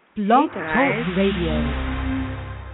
Blog Talk Radio.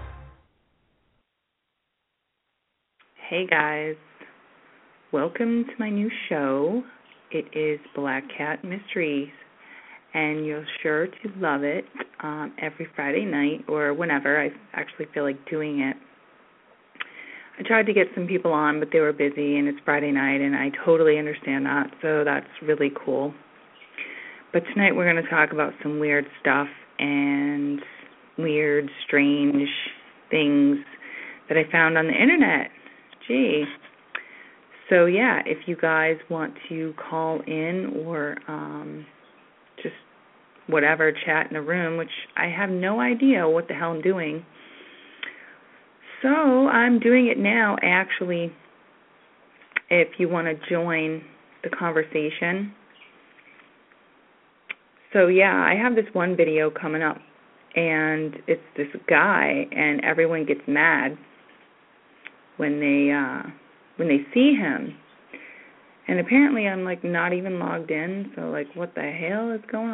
Hey guys, welcome to my new show. It is Black Cat Mysteries, and you're sure to love it every Friday night or whenever I actually feel like doing it. I tried to get some people on, but they were busy, and it's Friday night, and I totally understand that, so that's really cool. But tonight we're going to talk about some weird stuff and weird, strange things that I found on the internet. Gee. So, yeah, if you guys want to call in or just whatever, chat in a room, which I have no idea what the hell I'm doing. So I'm doing it now, actually, if you want to join the conversation. So, yeah, I have this one video coming up, and it's this guy, and everyone gets mad when they see him. And apparently I'm, not even logged in, so, what the hell is going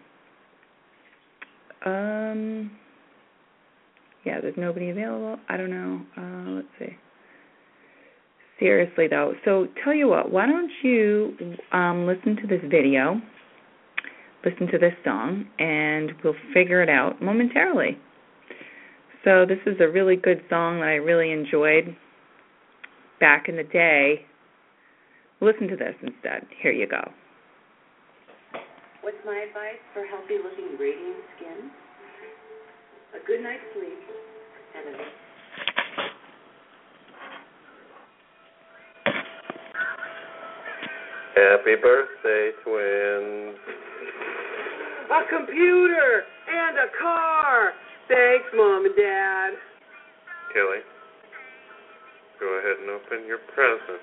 on? Yeah, there's nobody available. I don't know. Let's see. Seriously, though. So, tell you what, why don't you listen to this video, listen to this song, and we'll figure it out momentarily. So this is a really good song that I really enjoyed back in the day. Listen to this instead. Here you go. What's my advice for healthy-looking, radiant skin? A good night's sleep and a... Happy birthday, twins. A computer and a car. Thanks, Mom and Dad. Kelly, go ahead and open your present.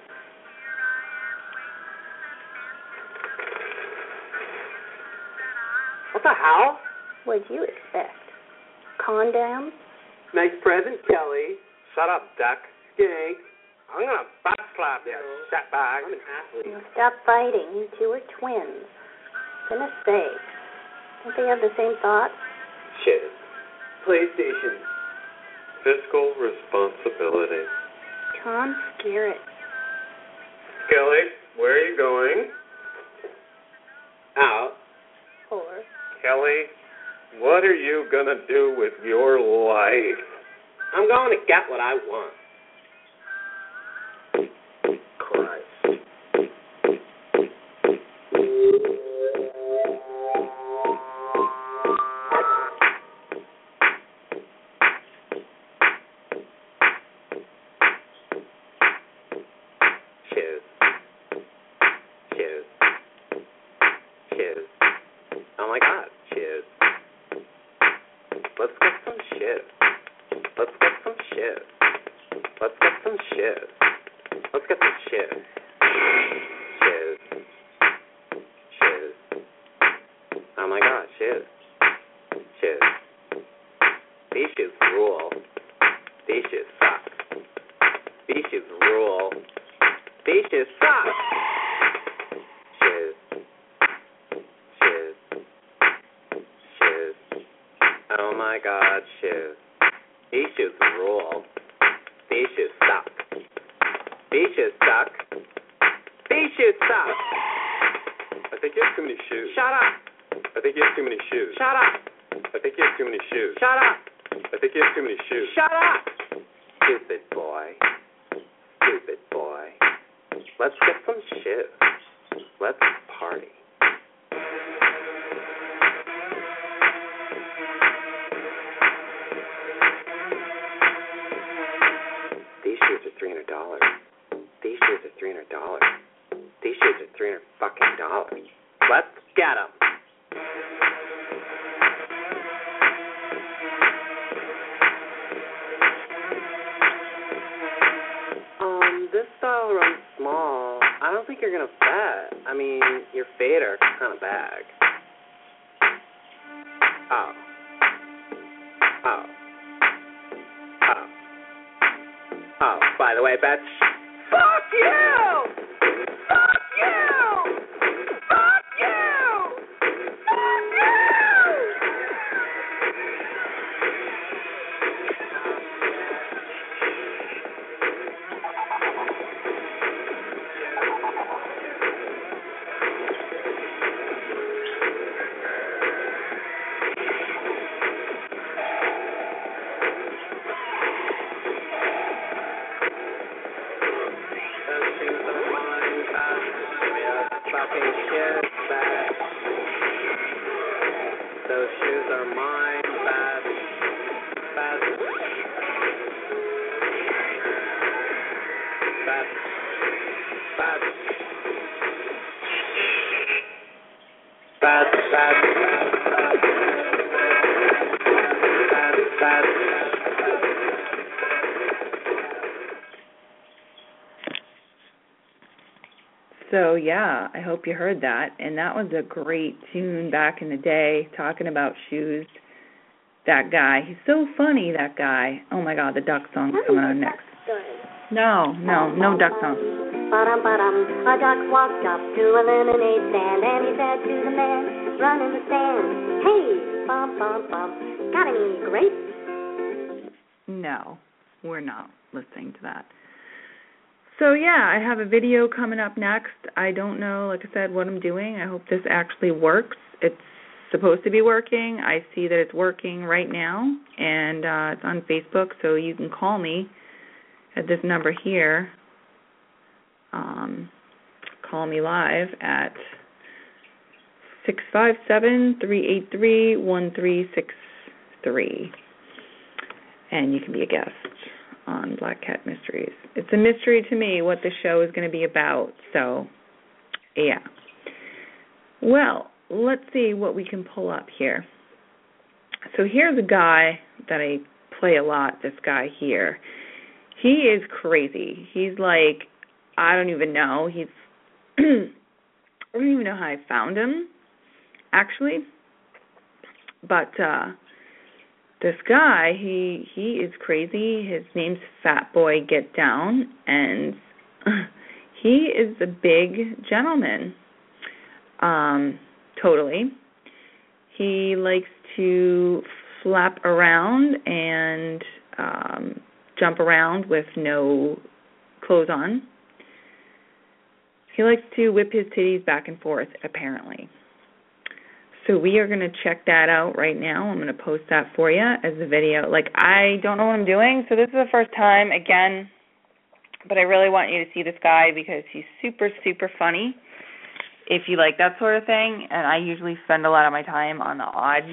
What the hell? What'd you expect? Condoms? Nice present, Kelly. Shut up, Duck. Skank. I'm going to butt slap you, shitbag. I'm an athlete. Well, stop fighting. You two are twins. Goodness sake. Don't they have the same thoughts? Shit. PlayStation. Fiscal responsibility. Tom Skerritt. Kelly, where are you going? Out. Or Kelly, what are you going to do with your life? I'm going to get what I want. Christ. Cheers. Cheers. Cheers. Oh my God, cheers. Let's get some shit. Let's get some shit. Let's get some shit. Let's get some shit. Cheers. Cheers. Oh my God, cheers. Cheers. These shoes rule. These shoes suck. These shoes rule. These shoes suck. Cheers. Cheers. Cheers. Oh my God, shoes. These shoes rule. These shoes suck. These shoes suck. These shoes suck. I think you have too many shoes. Shut up. I think you have too many shoes. Shut up. I think you have too many shoes. Shut up. I think you have too many shoes. Shut up. Stupid boy. Stupid boy. Let's get some shit. Let's party. These shoes are $300. These shoes are $300. These shoes are $300 fucking dollars. Let's get them. This style runs small. I don't think you're gonna fit. I mean, your fade are kind of bag. Oh. Oh. Oh. Oh, by the way, bitch. Fuck you! Fuck you! Fuck you! Fuck you! shoes are mine. Fast. Fast. Fast. Fast. Fast. Fast. Fast. Fast. So yeah, I hope you heard that. And that was a great tune back in the day, talking about shoes. That guy, he's so funny, that guy. Oh my God, the duck song's coming on next. No duck song. A duck walked up to a lemonade stand and he said to the man, run in the stand, hey, bum, bum, bum, got any grapes? No, we're not listening to that. So yeah, I have a video coming up next. I don't know, like I said, what I'm doing. I hope this actually works. It's supposed to be working. I see that it's working right now, and it's on Facebook, so you can call me at this number here. Call me live at 657-383-1363, and you can be a guest on Black Cat Mysteries. It's a mystery to me what the show is going to be about, so yeah. Well, let's see what we can pull up here. So here's a guy that I play a lot, this guy here. He is crazy. He's like, I don't even know. I don't even know how I found him, actually. But this guy, he is crazy. His name's Fat Boy Get Down, and he is a big gentleman. Totally. He likes to flap around and jump around with no clothes on. He likes to whip his titties back and forth, apparently. So we are going to check that out right now. I'm going to post that for you as a video. Like, I don't know what I'm doing, so this is the first time, again, but I really want you to see this guy because he's super, super funny. If you like that sort of thing, and I usually spend a lot of my time on the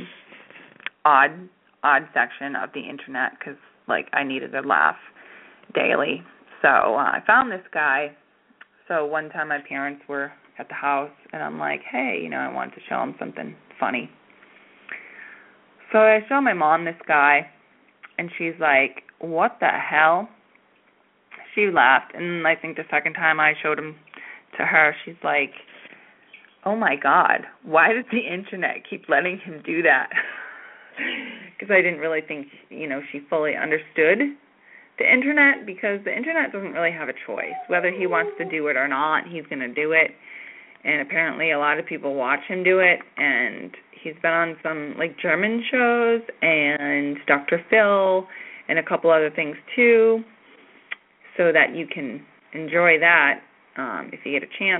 odd section of the internet because, like, I needed a laugh daily. So I found this guy. So one time my parents were at the house, and I'm like, hey, I wanted to show him something funny. So I show my mom this guy, and she's like, what the hell? She laughed, and I think the second time I showed him to her, she's like, oh my God, why does the internet keep letting him do that? Because I didn't really think, she fully understood the internet, because the internet doesn't really have a choice. Whether he wants to do it or not, he's going to do it. And apparently a lot of people watch him do it, and he's been on some, like, German shows and Dr. Phil and a couple other things too, so that you can enjoy that if you get a chance.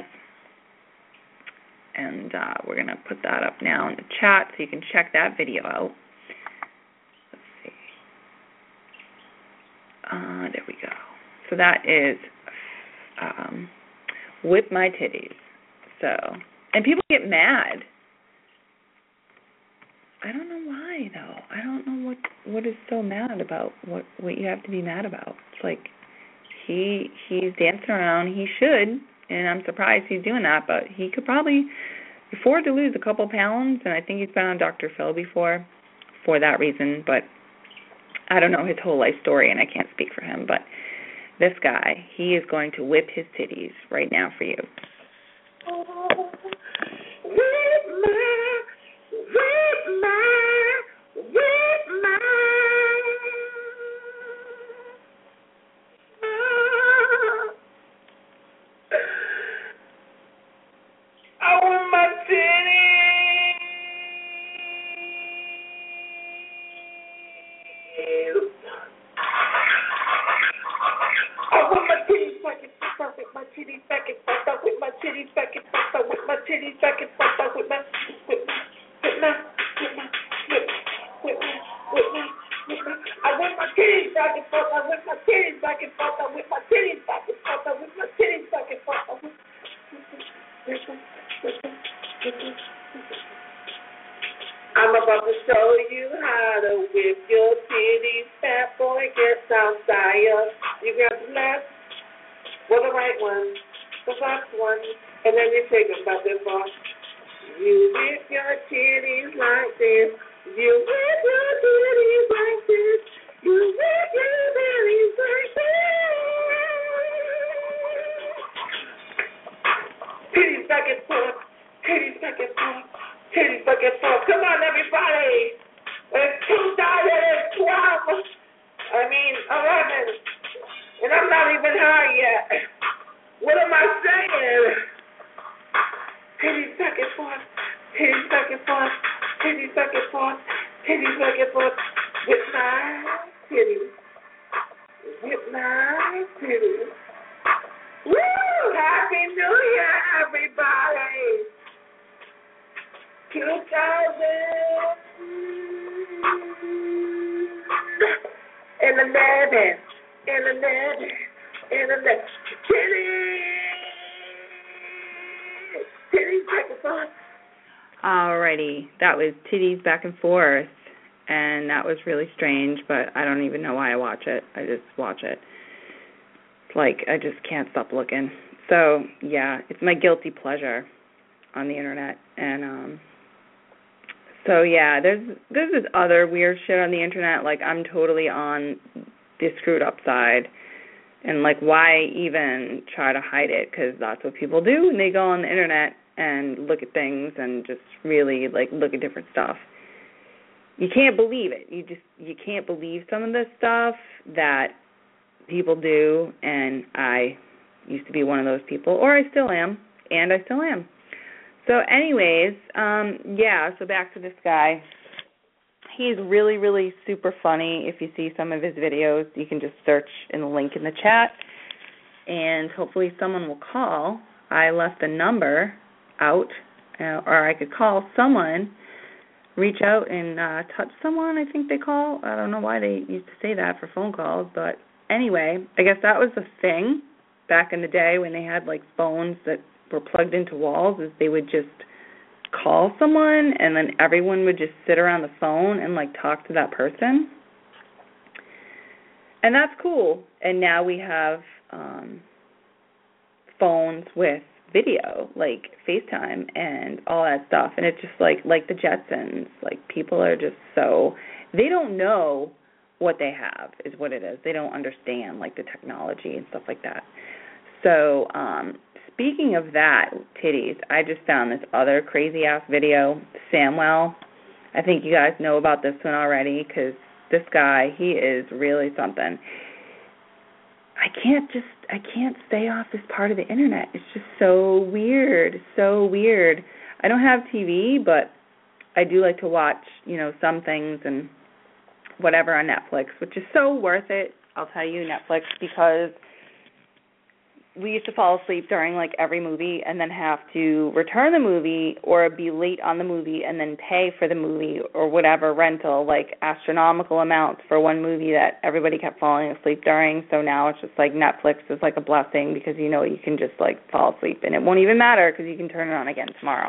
And we're going to put that up now in the chat so you can check that video out. Let's see. There we go. So that is Whip My Titties. So, and people get mad. I don't know why, though. I don't know what is so mad about, what you have to be mad about. It's like he's dancing around. He should. And I'm surprised he's doing that, but he could probably afford to lose a couple pounds, and I think he's been on Dr. Phil before for that reason, but I don't know his whole life story, and I can't speak for him, but this guy, he is going to whip his titties right now for you. I'm about to show you how to whip your titties, fat boy gets on fire. You grab the left, or the right one, the left one, and then you take them back and forth. You whip your titties like this. You whip your titties like this. You whip your titties like this. Titties back and forth. Titties back and forth. Titties back and forth. Come on, everybody. It's 2012. 11. And I'm not even high yet. What am I saying? Titties back and forth. Titties back and forth. Titties back and forth. Titties back and forth. Whip my titties. Whip my titties. Woo! Happy New Year, everybody. 2011. Titties back and forth. Alrighty, that was Titties Back and Forth, and that was really strange, but I don't even know why I watch it. I just watch it. Like, I just can't stop looking. So, yeah, it's my guilty pleasure on the internet, and, so, yeah, there's this other weird shit on the internet, like, I'm totally on the screwed up side, and, like, why even try to hide it, because that's what people do when they go on the internet and look at things and just really, like, look at different stuff. You can't believe it. You can't believe some of this stuff that people do, and I used to be one of those people, or I still am, and I still am. So anyways, yeah, so back to this guy. He's really, really super funny. If you see some of his videos, you can just search in the link in the chat, and hopefully someone will call. I left the number out, or I could call someone, reach out and touch someone, I think they call. I don't know why they used to say that for phone calls, but anyway, I guess that was the thing back in the day when they had, like, phones that were plugged into walls, is they would just call someone and then everyone would just sit around the phone and, like, talk to that person. And that's cool. And now we have phones with video, like FaceTime and all that stuff. And it's just like the Jetsons. Like, people are just so, they don't know what they have is what it is. They don't understand, like, the technology and stuff like that. So, speaking of that, titties, I just found this other crazy-ass video, Samwell. I think you guys know about this one already, because this guy, he is really something. I can't stay off this part of the internet. It's just so weird, so weird. I don't have TV, but I do like to watch, you know, some things and whatever on Netflix, which is so worth it, I'll tell you, Netflix, because we used to fall asleep during, like, every movie and then have to return the movie or be late on the movie and then pay for the movie or whatever rental, like astronomical amounts for one movie that everybody kept falling asleep during. So now it's just like Netflix is like a blessing because, you know, you can just, like, fall asleep and it won't even matter because you can turn it on again tomorrow.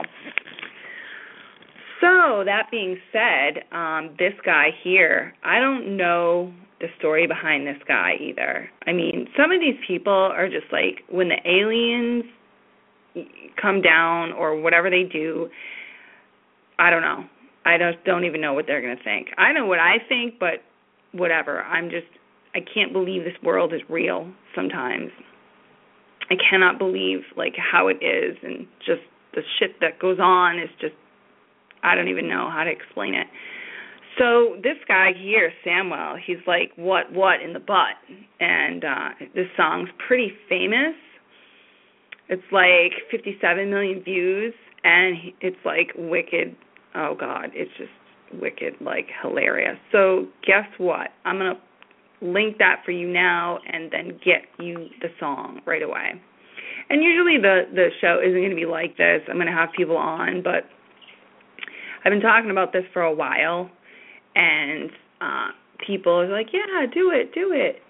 So that being said, this guy here, I don't know the story behind this guy either. I mean, some of these people are just like, when the aliens come down or whatever they do, I don't know. I don't even know what they're going to think. I know what I think, but whatever. I can't believe this world is real sometimes. I cannot believe, like, how it is, and just the shit that goes on is just, I don't even know how to explain it. So this guy here, Samwell, he's like, what in the butt? And this song's pretty famous. It's like 57 million views, and it's like wicked. Oh, God, it's just wicked, like hilarious. So guess what? I'm going to link that for you now and then get you the song right away. And usually the show isn't going to be like this. I'm going to have people on, but I've been talking about this for a while. And people are like, yeah, do it.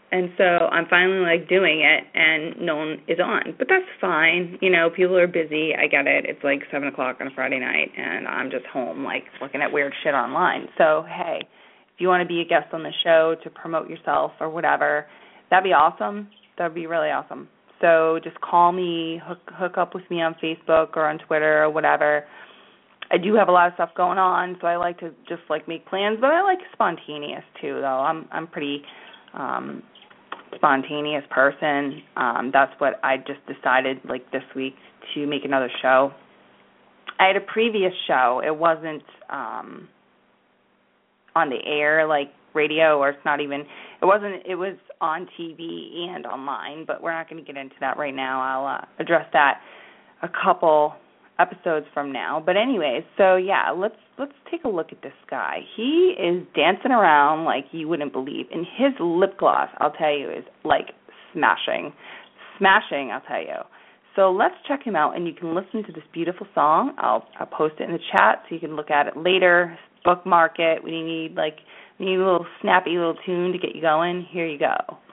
And so I'm finally, like, doing it, and no one is on. But that's fine. You know, people are busy. I get it. It's like 7 o'clock on a Friday night, and I'm just home, like, looking at weird shit online. So, hey, if you want to be a guest on the show to promote yourself or whatever, that'd be awesome. That'd be really awesome. So just call me, hook up with me on Facebook or on Twitter or whatever. I do have a lot of stuff going on, so I like to just, like, make plans, but I like spontaneous, too, though. I'm pretty spontaneous person. That's what I just decided, like, this week to make another show. I had a previous show. It wasn't on the air, like radio, or it's not even, it was on TV and online, but we're not going to get into that right now. I'll address that a couple episodes from now. But anyways, so yeah, let's take a look at this guy. He is dancing around like you wouldn't believe, and his lip gloss, I'll tell you, is like smashing, I'll tell you. So let's check him out, and you can listen to this beautiful song. I'll post it in the chat so you can look at it later, bookmark it. We need a little snappy little tune to get you going. Here you go.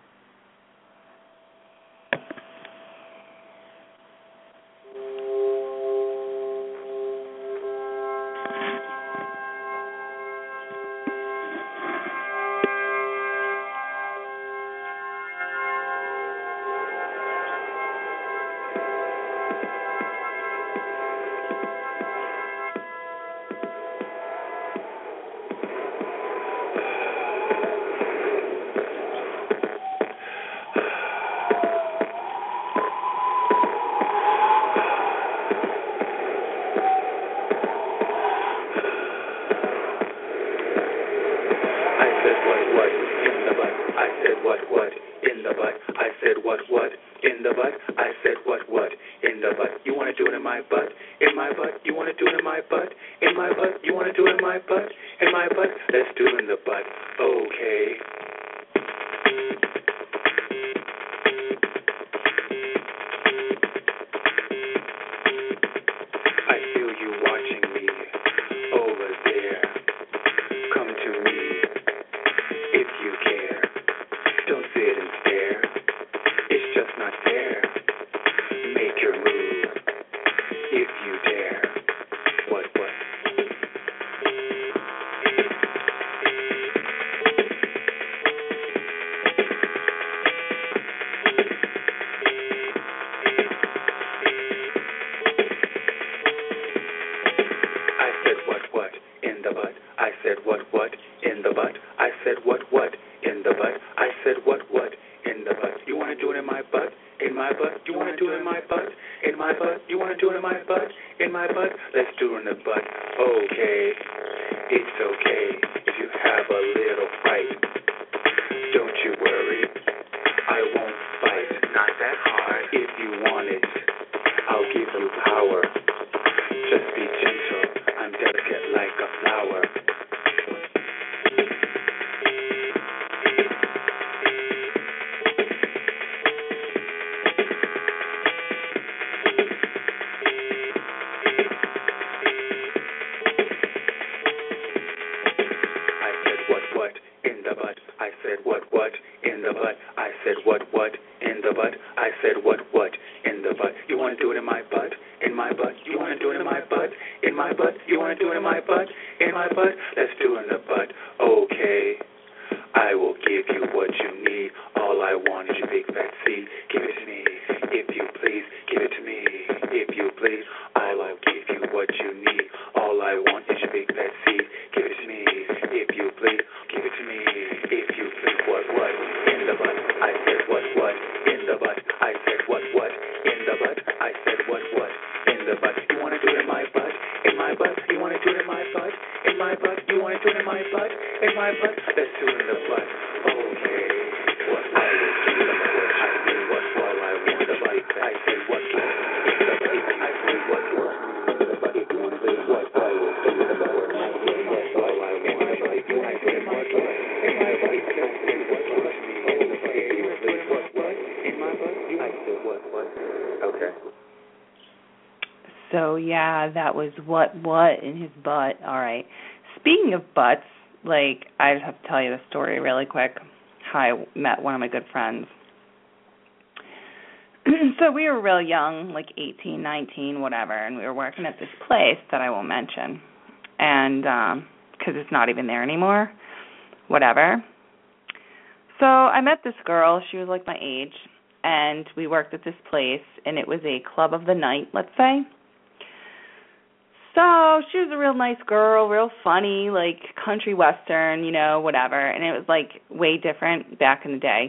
So, yeah, that was what in his butt. All right. Speaking of butts, like, I just have to tell you the story really quick. how I met one of my good friends. So we were real young, like 18, 19, whatever, and we were working at this place that I won't mention, and because it's not even there anymore, whatever. So I met this girl. She was like my age, and we worked at this place, and it was a club of the night, let's say. So she was a real nice girl, real funny, like country western, whatever, and it was like way different back in the day.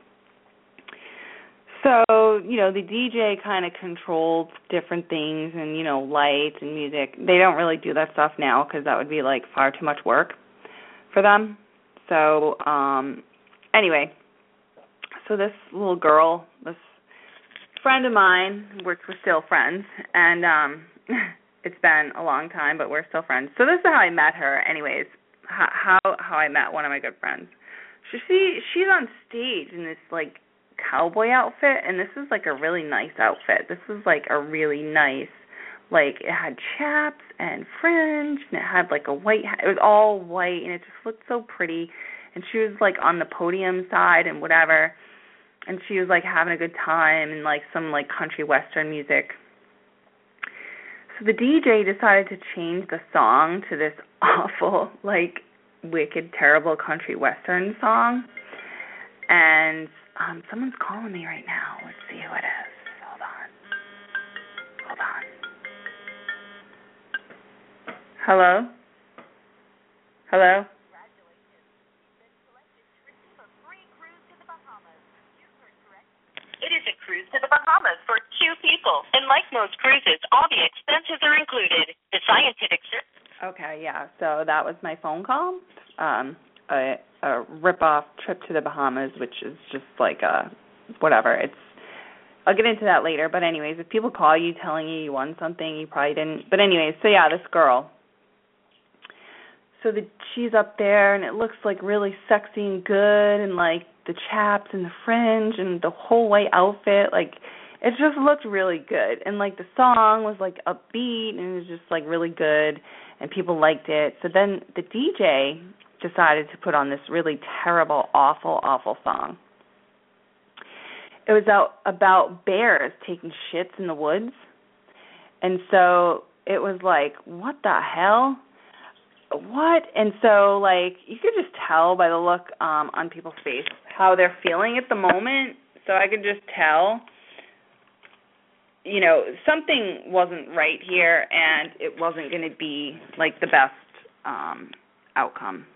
So, the DJ kind of controlled different things and, lights and music. They don't really do that stuff now because that would be, like, far too much work for them. So, anyway, so this little girl, this friend of mine, we're still friends, and it's been a long time, but we're still friends. So this is how I met her anyways, how I met one of my good friends. So she's on stage in this, like, cowboy outfit, and this is like a really nice outfit. This was like a really nice, like, it had chaps and fringe, and it had like a white hat. It was all white, and it just looked so pretty. And she was like on the podium side and whatever, and she was like having a good time and like some like country western music. So the DJ decided to change the song to this awful, like, wicked, terrible country western song, and someone's calling me right now. Let's see who it is. Hold on. Hello? Hello? It is a cruise to the Bahamas for 2 people. And like most cruises, all the expenses are included. The scientific Okay, yeah. So that was my phone call. A rip-off trip to the Bahamas, which is just like whatever. I'll get into that later. But anyways, if people call you telling you won something, you probably didn't. But anyways, so yeah, this girl. So she's up there, and it looks like really sexy and good, and like the chaps and the fringe and the whole white outfit, like it just looked really good. And like the song was like upbeat, and it was just like really good, and people liked it. So then the DJ decided to put on this really terrible, awful, awful song. It was about bears taking shits in the woods. And so it was like, what the hell? What? And so, like, you could just tell by the look on people's face how they're feeling at the moment. So I could just tell, something wasn't right here, and it wasn't going to be, like, the best outcome.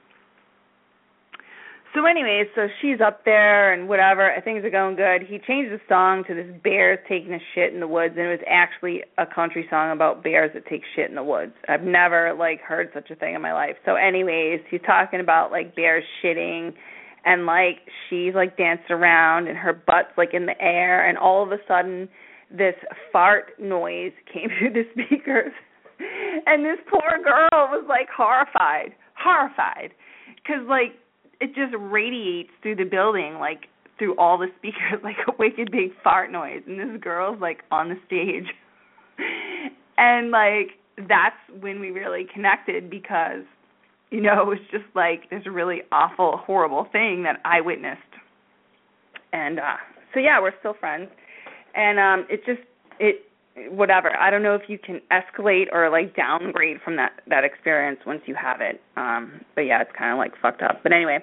So anyways, so she's up there and whatever, things are going good. He changed the song to this bears taking a shit in the woods, and it was actually a country song about bears that take shit in the woods. I've never, like, heard such a thing in my life. So anyways, he's talking about, like, bears shitting, and, like, she's, like, dancing around, and her butt's, like, in the air, and all of a sudden this fart noise came through the speakers. And this poor girl was, like, horrified, because, like, it just radiates through the building, like, through all the speakers, like a wicked big fart noise. And this girl's, like, on the stage. And, like, that's when we really connected because, it was just, like, this really awful, horrible thing that I witnessed. And so, yeah, we're still friends. And whatever. I don't know if you can escalate or, like, downgrade from that experience once you have it. But, yeah, it's kind of, like, fucked up. But anyway,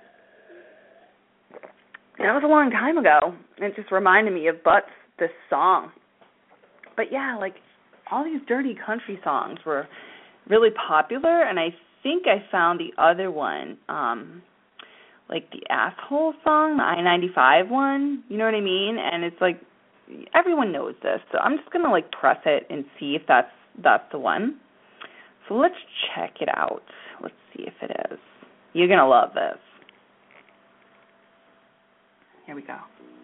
that was a long time ago. And it just reminded me of Butts, this song. But, yeah, like, all these dirty country songs were really popular. And I think I found the other one, like the Asshole song, the I-95 one. You know what I mean? And it's, like, everyone knows this, so I'm just going to, like, press it and see if that's the one. So let's check it out. Let's see if it is. You're going to love this. Here we go.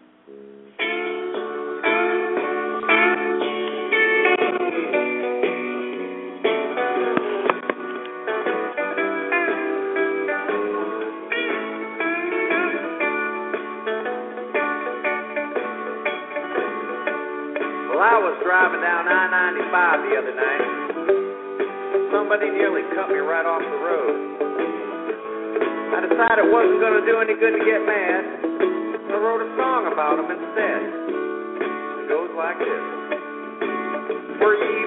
I was driving down I-95 the other night. Somebody nearly cut me right off the road. I I decided it wasn't going to do any good to get mad. So I wrote a song about them instead. It goes like this. Were you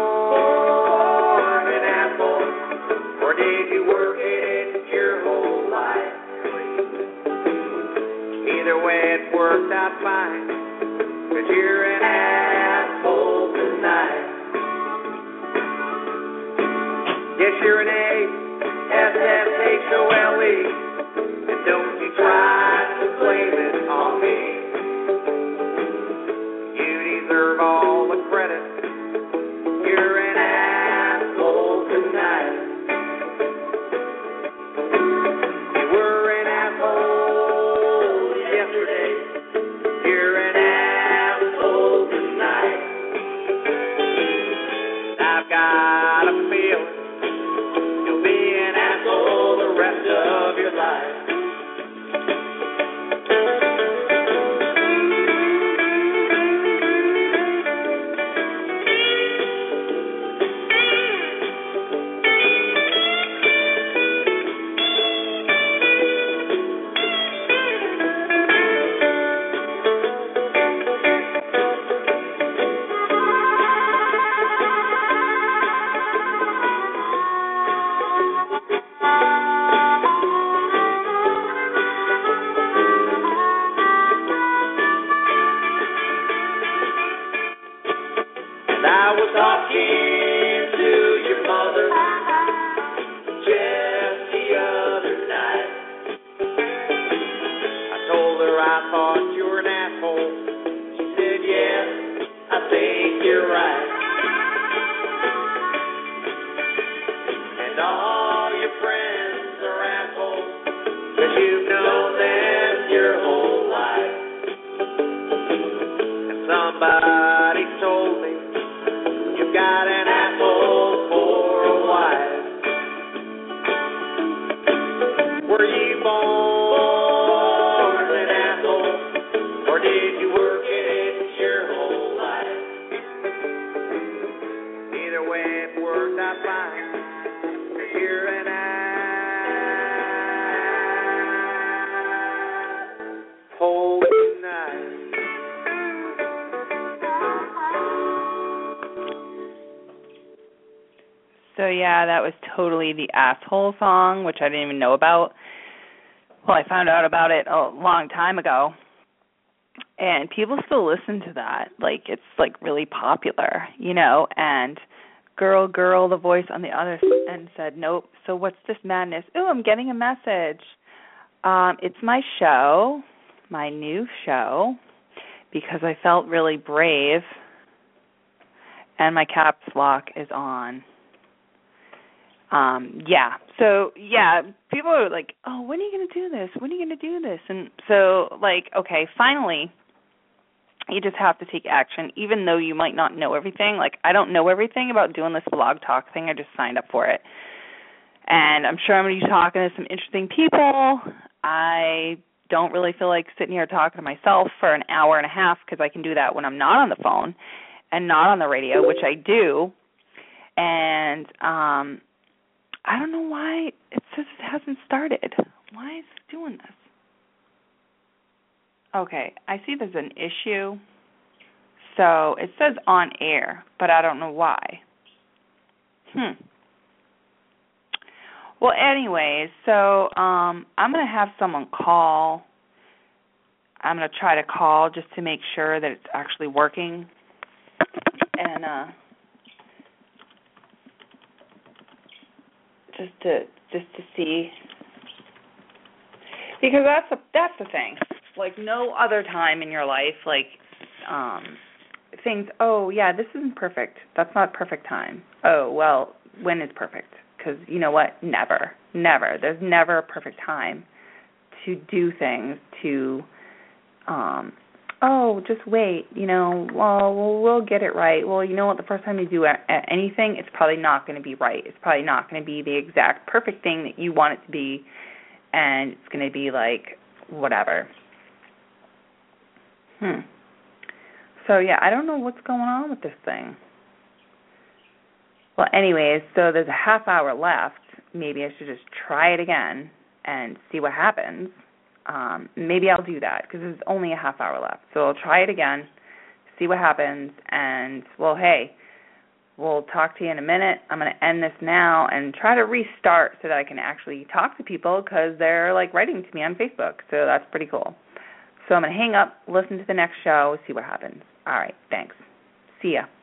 born an asshole, or did you work it your whole life? Either way, it worked out fine, 'cause you're an asshole tonight. Yes, you're an A-S-S-H-O-L-E, and don't you try to blame it on me. You deserve all the credit. You're an asshole tonight. You were an asshole yesterday. You're an asshole tonight. I've got a feeling you'll be an asshole the rest of your life. I was talking to your mother just the other night. I told her I thought you were an asshole. She said, yes, I think you're right. And all your friends are assholes, 'cause you've known them your whole life. And somebody told me you've got an asshole for a wife. Were you born an asshole, or did you work it your whole life? Either way, it worked out fine, 'cause you're an asshole tonight. So yeah, that was totally the asshole song, which I didn't even know about. Well, I found out about it a long time ago. And people still listen to that. Like, it's like really popular, you know, and girl, the voice on the other end said, nope, so what's this madness? Ooh, I'm getting a message. It's my show, my new show, because I felt really brave, and my caps lock is on. People are like, oh, when are you going to do this? When are you going to do this? And so, like, okay, finally, you just have to take action, even though you might not know everything. Like, I don't know everything about doing this blog talk thing. I just signed up for it. And I'm sure I'm going to be talking to some interesting people. I don't really feel like sitting here talking to myself for an hour and a half, because I can do that when I'm not on the phone and not on the radio, which I do. And I don't know why it says it hasn't started. Why is it doing this? Okay, I see there's an issue. So it says on air, but I don't know why. Well, anyways, so I'm going to have someone call. I'm going to try to call just to make sure that it's actually working. And just to see, because that's the thing. Like, no other time in your life, like, things, oh, yeah, this isn't perfect. That's not perfect time. Oh, well, when is perfect? Because you know what? Never. There's never a perfect time to do things, to, just wait, we'll get it right. Well, you know what? The first time you do anything, it's probably not going to be right. It's probably not going to be the exact perfect thing that you want it to be, and it's going to be like whatever. So, yeah, I don't know what's going on with this thing. Well, anyways, so there's a half hour left. Maybe I should just try it again and see what happens. Maybe I'll do that because there's only a half hour left. So I'll try it again, see what happens, and, well, hey, we'll talk to you in a minute. I'm going to end this now and try to restart so that I can actually talk to people because they're, like, writing to me on Facebook. So that's pretty cool. So I'm going to hang up, listen to the next show, see what happens. All right, thanks. See ya.